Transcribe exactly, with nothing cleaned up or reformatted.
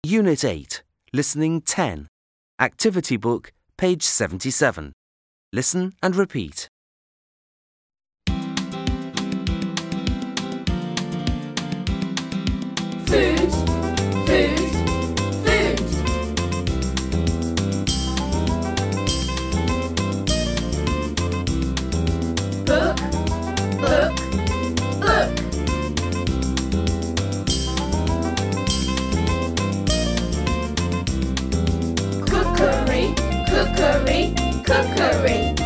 Unit eight, Listening ten, Activity Book, page seventy-seven. Listen and repeat. Food, food, food. Book, book, book. Cookery, cookery, cookery.